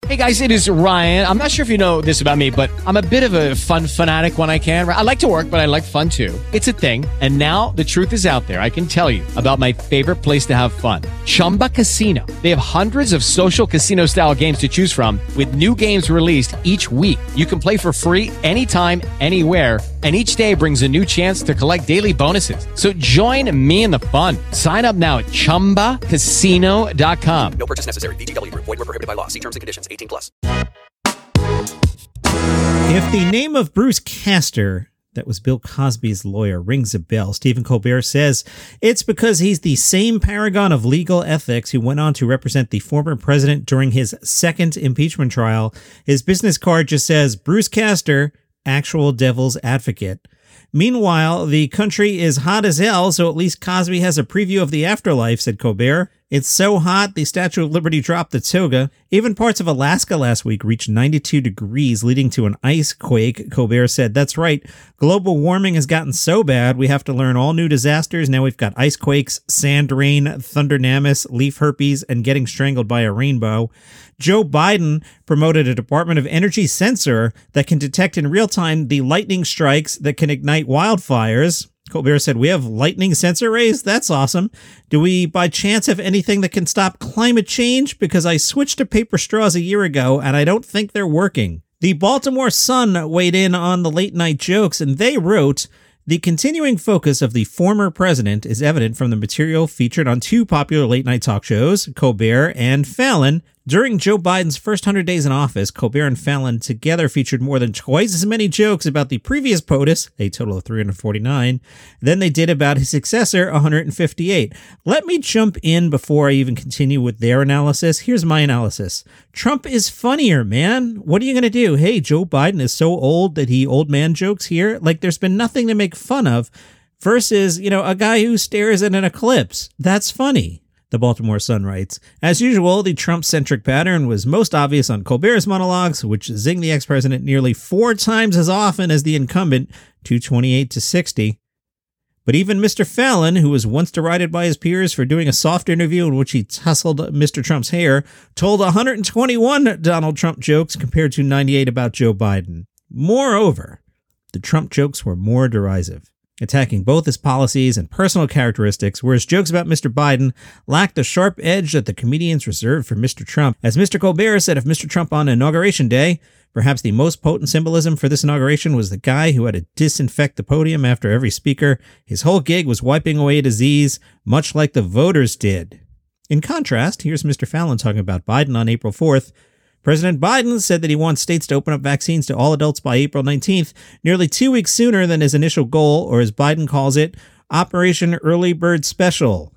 Hey guys, it is Ryan. I'm not sure if you know this about me, but I'm a bit of a fun fanatic when I can. I like to work, but I like fun too. It's a thing. And now the truth is out there. I can tell you about my favorite place to have fun. Chumba Casino. They have hundreds of social casino style games to choose from with new games released each week. You can play for free anytime, anywhere. And each day brings a new chance to collect daily bonuses. So join me in the fun. Sign up now at ChumbaCasino.com. No purchase necessary. VGW Group. Void where prohibited by law. See terms and conditions. 18+. If the name of Bruce Castor, that was Bill Cosby's lawyer, rings a bell, Stephen Colbert says it's because he's the same paragon of legal ethics who went on to represent the former president during his second impeachment trial. His business card just says, Bruce Castor, actual devil's advocate. Meanwhile, the country is hot as hell, so at least Cosby has a preview of the afterlife, said Colbert. It's so hot, the Statue of Liberty dropped the toga. Even parts of Alaska last week reached 92 degrees, leading to an ice quake. Colbert said, that's right, global warming has gotten so bad, we have to learn all new disasters. Now we've got ice quakes, sand rain, thunder namus, leaf herpes, and getting strangled by a rainbow. Joe Biden promoted a Department of Energy sensor that can detect in real time the lightning strikes that can ignite wildfires. Colbert said, we have lightning sensor rays? That's awesome. Do we by chance have anything that can stop climate change? Because I switched to paper straws a year ago and I don't think they're working. The Baltimore Sun weighed in on the late night jokes and they wrote, the continuing focus of the former president is evident from the material featured on two popular late night talk shows, Colbert and Fallon. During Joe Biden's first 100 days in office, Colbert and Fallon together featured more than twice as many jokes about the previous POTUS, a total of 349, than they did about his successor, 158. Let me jump in before I even continue with their analysis. Here's my analysis. Trump is funnier, man. What are you going to do? Hey, Joe Biden is so old that he old man jokes here. Like, there's been nothing to make fun of versus, a guy who stares at an eclipse. That's funny. The Baltimore Sun writes, as usual, the Trump-centric pattern was most obvious on Colbert's monologues, which zing the ex-president nearly 4 times as often as the incumbent, 228 to 60. But even Mr. Fallon, who was once derided by his peers for doing a soft interview in which he tussled Mr. Trump's hair, told 121 Donald Trump jokes compared to 98 about Joe Biden. Moreover, the Trump jokes were more derisive, attacking both his policies and personal characteristics, whereas jokes about Mr. Biden lacked the sharp edge that the comedians reserved for Mr. Trump. As Mr. Colbert said of Mr. Trump on Inauguration Day, perhaps the most potent symbolism for this inauguration was the guy who had to disinfect the podium after every speaker. His whole gig was wiping away disease, much like the voters did. In contrast, here's Mr. Fallon talking about Biden on April 4th. President Biden said that he wants states to open up vaccines to all adults by April 19th, nearly 2 weeks sooner than his initial goal, or as Biden calls it, Operation Early Bird Special.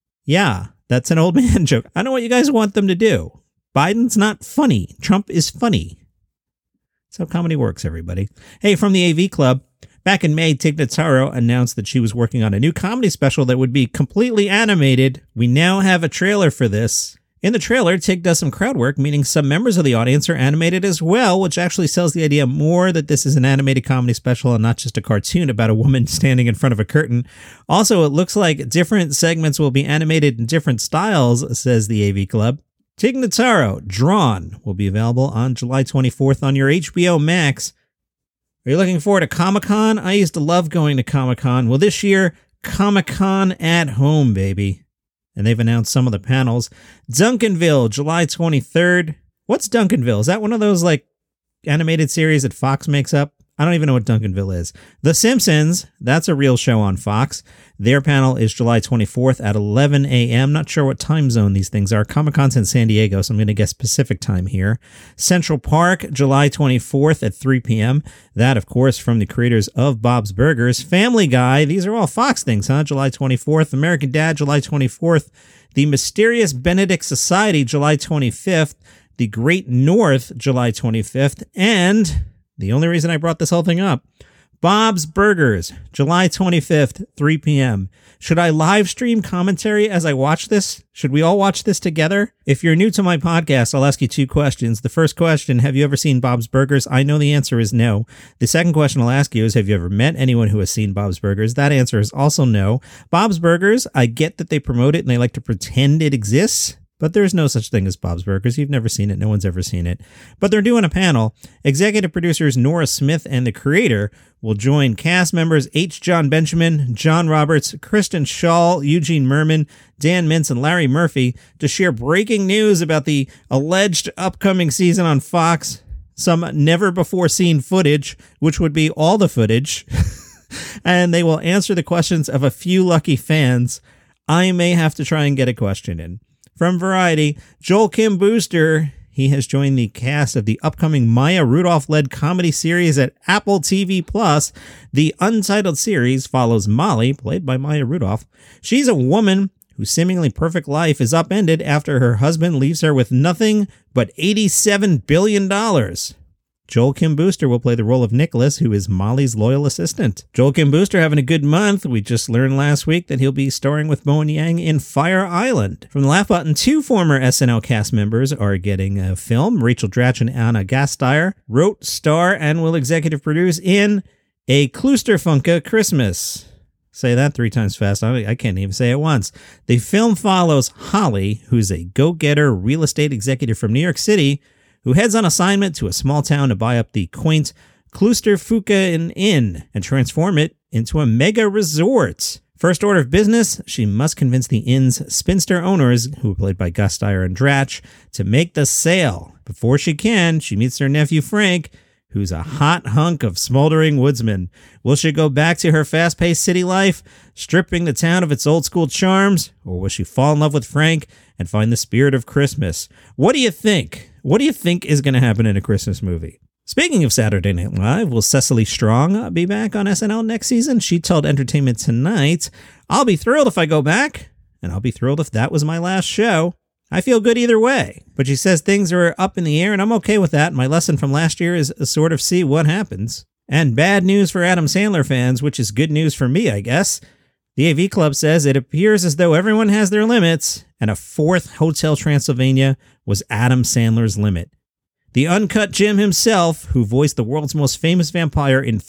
Yeah, that's an old man joke. I know what you guys want them to do. Biden's not funny. Trump is funny. That's how comedy works, everybody. Hey, from the AV Club, back in May, Tig Notaro announced that she was working on a new comedy special that would be completely animated. We now have a trailer for this. In the trailer, Tig does some crowd work, meaning some members of the audience are animated as well, which actually sells the idea more that this is an animated comedy special and not just a cartoon about a woman standing in front of a curtain. Also, it looks like different segments will be animated in different styles, says the AV Club. Tig Notaro, Drawn, will be available on July 24th on your HBO Max. Are you looking forward to Comic-Con? I used to love going to Comic-Con. Well, this year, Comic-Con at home, baby. And they've announced some of the panels. Duncanville, July 23rd. What's Duncanville? Is that one of those, animated series that Fox makes up? I don't even know what Duncanville is. The Simpsons, that's a real show on Fox. Their panel is July 24th at 11 a.m. Not sure what time zone these things are. Comic-Con's in San Diego, so I'm going to guess Pacific time here. Central Park, July 24th at 3 p.m. That, of course, from the creators of Bob's Burgers. Family Guy, these are all Fox things, huh? July 24th. American Dad, July 24th. The Mysterious Benedict Society, July 25th. The Great North, July 25th. And the only reason I brought this whole thing up, Bob's Burgers, July 25th, 3 p.m. Should I live stream commentary as I watch this? Should we all watch this together? If you're new to my podcast, I'll ask you 2 questions. The first question, have you ever seen Bob's Burgers? I know the answer is no. The second question I'll ask you is, have you ever met anyone who has seen Bob's Burgers? That answer is also no. Bob's Burgers, I get that they promote it and they like to pretend it exists. but there's no such thing as Bob's Burgers. You've never seen it. No one's ever seen it. But they're doing a panel. Executive producers Nora Smith and the creator will join cast members H. Jon Benjamin, John Roberts, Kristen Schaal, Eugene Merman, Dan Mintz, and Larry Murphy to share breaking news about the alleged upcoming season on Fox, some never-before-seen footage, which would be all the footage, and they will answer the questions of a few lucky fans. I may have to try and get a question in. From Variety, Joel Kim Booster, he has joined the cast of the upcoming Maya Rudolph-led comedy series at Apple TV+. The untitled series follows Molly, played by Maya Rudolph. She's a woman whose seemingly perfect life is upended after her husband leaves her with nothing but $87 billion. Joel Kim Booster will play the role of Nicholas, who is Molly's loyal assistant. Joel Kim Booster having a good month. We just learned last week that he'll be starring with Bowen Yang in Fire Island. From the Laugh Button, 2 former SNL cast members are getting a film. Rachel Dratch and Anna Gasteyer wrote, star, and will executive produce in A Kloosterfunke Christmas. Say that 3 times fast. I can't even say it once. The film follows Holly, who's a go-getter real estate executive from New York City, who heads on assignment to a small town to buy up the quaint Kloosterfunke Inn and transform it into a mega resort. First order of business, she must convince the inn's spinster owners, who are played by Gasteyer and Dratch, to make the sale. Before she can, she meets her nephew Frank, who's a hot hunk of smoldering woodsman. Will she go back to her fast-paced city life, stripping the town of its old-school charms, or will she fall in love with Frank and find the spirit of Christmas? What do you think? What do you think is going to happen in a Christmas movie? Speaking of Saturday Night Live, will Cecily Strong be back on SNL next season? She told Entertainment Tonight, "I'll be thrilled if I go back, and I'll be thrilled if that was my last show. I feel good either way." But she says things are up in the air, and I'm okay with that. My lesson from last year is sort of see what happens. And bad news for Adam Sandler fans, which is good news for me, I guess. The AV Club says it appears as though everyone has their limits, and a 4th Hotel Transylvania was Adam Sandler's limit. The Uncut Jim himself, who voiced the world's most famous vampire in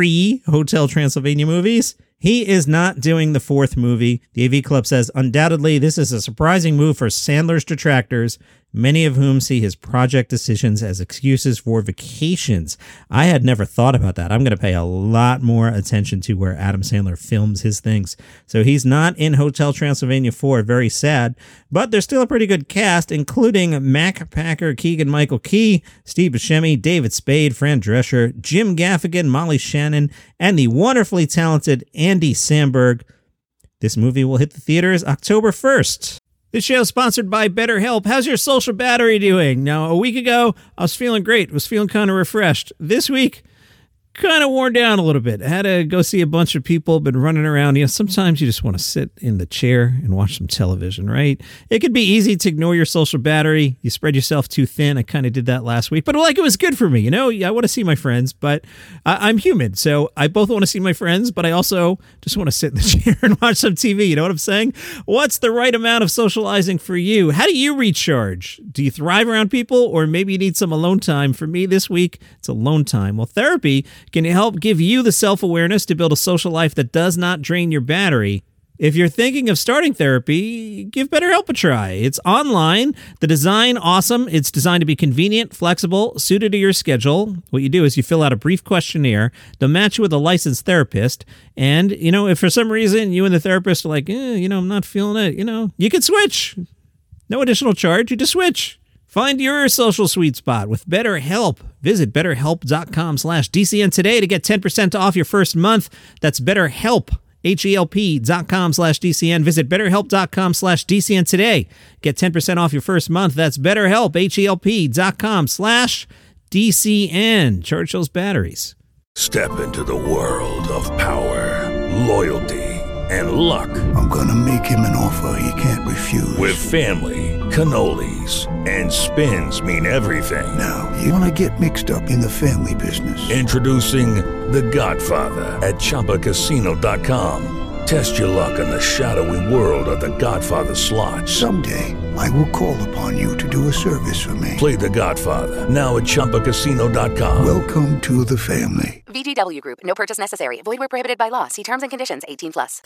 3 Hotel Transylvania movies, he is not doing the 4th movie. The AV Club says, undoubtedly, this is a surprising move for Sandler's detractors, many of whom see his project decisions as excuses for vacations. I had never thought about that. I'm going to pay a lot more attention to where Adam Sandler films his things. So he's not in Hotel Transylvania 4. Very sad. But there's still a pretty good cast, including Mac Packer, Keegan-Michael Key, Steve Buscemi, David Spade, Fran Drescher, Jim Gaffigan, Molly Shannon, and the wonderfully talented Andy Samberg. This movie will hit the theaters October 1st. This show is sponsored by BetterHelp. How's your social battery doing? Now, a week ago, I was feeling great. Was feeling kind of refreshed. This week, kind of worn down a little bit. I had to go see a bunch of people, been running around. You know, sometimes you just want to sit in the chair and watch some television, right? It could be easy to ignore your social battery. You spread yourself too thin. I kind of did that last week, but it was good for me. You know, I want to see my friends, but I'm human. So I both want to see my friends, but I also just want to sit in the chair and watch some TV. You know what I'm saying? What's the right amount of socializing for you? How do you recharge? Do you thrive around people, or maybe you need some alone time? For me this week, it's alone time. Well, therapy can help give you the self-awareness to build a social life that does not drain your battery. If you're thinking of starting therapy, give BetterHelp a try. It's online. The design, awesome. It's designed to be convenient, flexible, suited to your schedule. What you do is you fill out a brief questionnaire. They'll match you with a licensed therapist. And, you know, if for some reason you and the therapist are like, I'm not feeling it, you can switch. No additional charge. You just switch. Find your social sweet spot with BetterHelp. Visit BetterHelp.com/DCN today to get 10% off your first month. That's BetterHelp, HELP.com/DCN. Visit BetterHelp.com/DCN today. Get 10% off your first month. That's BetterHelp, HELP.com/DCN. Charge those batteries. Step into the world of power, loyalty, and luck. I'm gonna make him an offer he can't refuse. With family, cannolis, and spins mean everything. Now, you wanna get mixed up in the family business. Introducing The Godfather at ChumbaCasino.com. Test your luck in the shadowy world of The Godfather slot. Someday, I will call upon you to do a service for me. Play The Godfather, now at ChumbaCasino.com. Welcome to the family. VGW Group. No purchase necessary. Void where prohibited by law. See terms and conditions. 18+.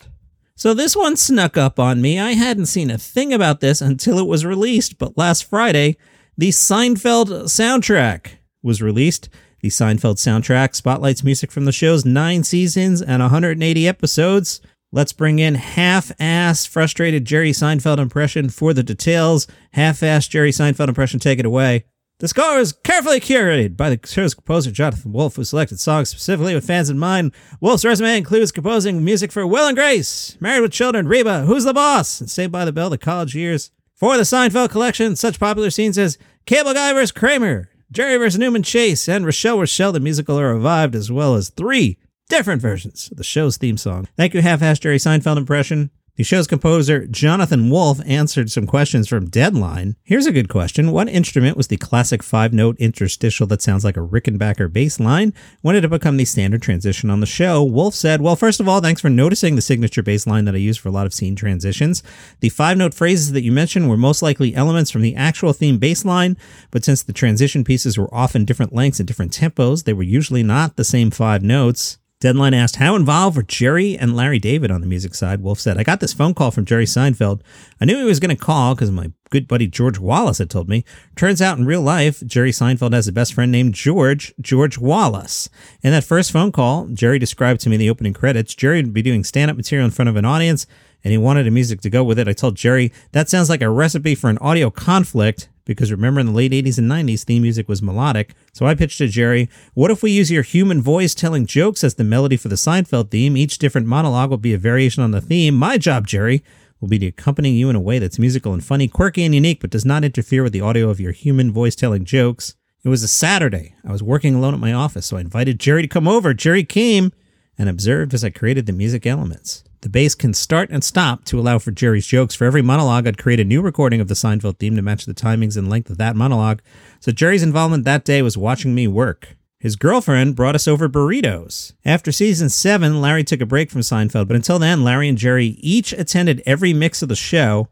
So this one snuck up on me. I hadn't seen a thing about this until it was released, but last Friday, the Seinfeld soundtrack was released. The Seinfeld soundtrack spotlights music from the show's 9 seasons and 180 episodes. Let's bring in half-assed, frustrated Jerry Seinfeld impression for the details. Half-assed Jerry Seinfeld impression, take it away. The score is carefully curated by the show's composer, Jonathan Wolff, who selected songs specifically with fans in mind. Wolff's resume includes composing music for Will and Grace, Married with Children, Reba, Who's the Boss, and Saved by the Bell, The College Years. For the Seinfeld collection, such popular scenes as Cable Guy vs. Kramer, Jerry vs. Newman Chase, and Rochelle the Musical are revived, as well as 3 different versions of the show's theme song. Thank you, half-assed Jerry Seinfeld impression. The show's composer, Jonathan Wolff, answered some questions from Deadline. Here's a good question. What instrument was the classic 5-note interstitial that sounds like a Rickenbacker bass line? When did it become the standard transition on the show? Wolff said, well, first of all, thanks for noticing the signature bass line that I use for a lot of scene transitions. The 5-note phrases that you mentioned were most likely elements from the actual theme bass line, but since the transition pieces were often different lengths and different tempos, they were usually not the same 5 notes. Deadline asked, how involved were Jerry and Larry David on the music side? Wolff said, I got this phone call from Jerry Seinfeld. I knew he was going to call because my good buddy George Wallace had told me. Turns out in real life, Jerry Seinfeld has a best friend named George Wallace. In that first phone call, Jerry described to me the opening credits. Jerry would be doing stand-up material in front of an audience, and he wanted the music to go with it. I told Jerry, that sounds like a recipe for an audio conflict, because remember in the late 80s and 90s, theme music was melodic. So I pitched to Jerry, what if we use your human voice telling jokes as the melody for the Seinfeld theme? Each different monologue will be a variation on the theme. My job, Jerry, will be to accompany you in a way that's musical and funny, quirky and unique, but does not interfere with the audio of your human voice telling jokes. It was a Saturday. I was working alone at my office, so I invited Jerry to come over. Jerry came and observed as I created the music elements. The bass can start and stop to allow for Jerry's jokes. For every monologue, I'd create a new recording of the Seinfeld theme to match the timings and length of that monologue. So Jerry's involvement that day was watching me work. His girlfriend brought us over burritos. After season 7, Larry took a break from Seinfeld, but until then, Larry and Jerry each attended every mix of the show.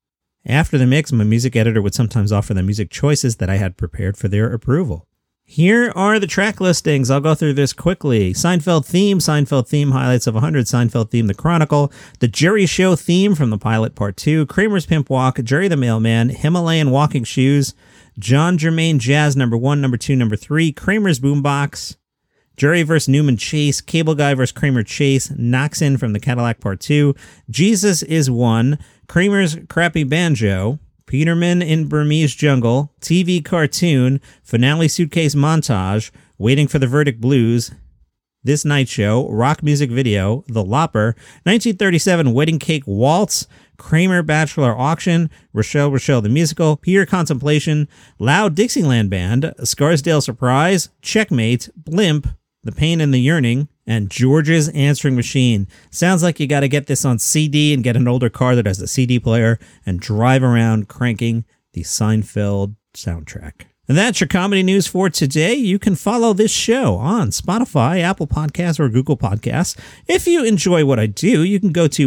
After the mix, my music editor would sometimes offer them music choices that I had prepared for their approval. Here are the track listings. I'll go through this quickly. Seinfeld theme, highlights of 100, Seinfeld theme, The Chronicle, The Jerry Show theme from the pilot part 2, Kramer's Pimp Walk, Jerry the Mailman, Himalayan Walking Shoes, John Germain Jazz number 1, number 2, number 3, Kramer's Boombox, Jerry vs. Newman Chase, Cable Guy vs. Kramer Chase, Knoxin from the Cadillac part 2, Jesus is One, Kramer's Crappy Banjo, Peterman in Burmese Jungle, TV Cartoon, Finale Suitcase Montage, Waiting for the Verdict Blues, This Night Show, Rock Music Video, The Lopper, 1937 Wedding Cake Waltz, Kramer Bachelor Auction, Rochelle the Musical, Pure Contemplation, Loud Dixieland Band, Scarsdale Surprise, Checkmate, Blimp, The Pain and the Yearning, and George's Answering Machine. Sounds like you got to get this on CD and get an older car that has a CD player and drive around cranking the Seinfeld soundtrack. And that's your comedy news for today. You can follow this show on Spotify, Apple Podcasts, or Google Podcasts. If you enjoy what I do, you can go to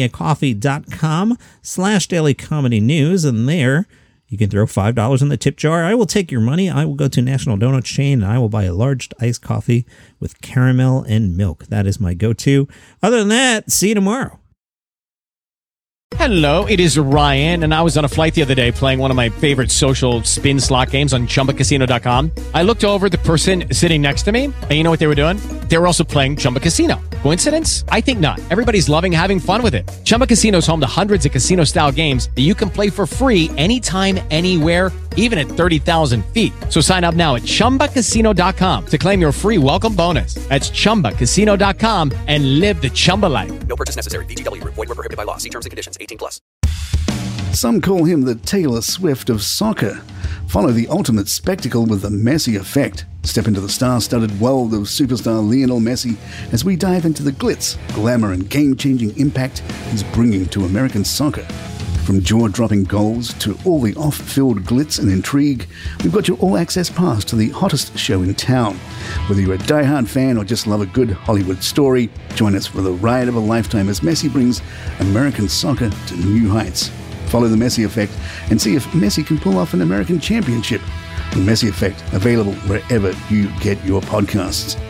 buymeacoffee.com/dailycomedynews, and there you can throw $5 in the tip jar. I will take your money. I will go to National Donut Chain, and I will buy a large iced coffee with caramel and milk. That is my go-to. Other than that, see you tomorrow. Hello, it is Ryan, and I was on a flight the other day playing one of my favorite social spin slot games on ChumbaCasino.com. I looked over at the person sitting next to me, and you know what they were doing? They were also playing Chumba Casino. Coincidence? I think not. Everybody's loving having fun with it. Chumba Casino is home to hundreds of casino-style games that you can play for free anytime, anywhere, even at 30,000 feet. So sign up now at ChumbaCasino.com to claim your free welcome bonus. That's ChumbaCasino.com and live the Chumba life. No purchase necessary. VGW. Void where prohibited by law. See terms and conditions. 18+. Some call him the Taylor Swift of soccer. Follow the ultimate spectacle with the Messi effect. Step into the star-studded world of superstar Lionel Messi as we dive into the glitz, glamour and game-changing impact he's bringing to American soccer. From jaw-dropping goals to all the off-field glitz and intrigue, we've got your all-access pass to the hottest show in town. Whether you're a die-hard fan or just love a good Hollywood story, join us for the ride of a lifetime as Messi brings American soccer to new heights. Follow the Messi Effect and see if Messi can pull off an American championship. The Messi Effect, available wherever you get your podcasts.